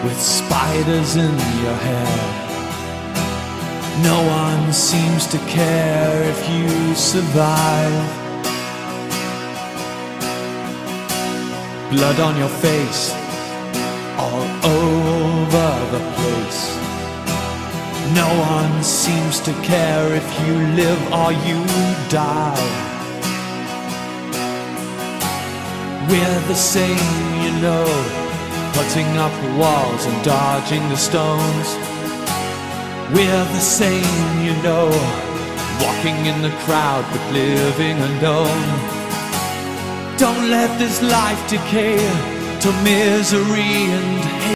with spiders in your hair. No one seems to care if you survive. Blood on your face, all over the place. No one seems to care if you live or you die. We're the same, you know, putting up walls and dodging the stones. We're the same, you know, walking in the crowd but living alone. Don't let this life decay to misery and hate.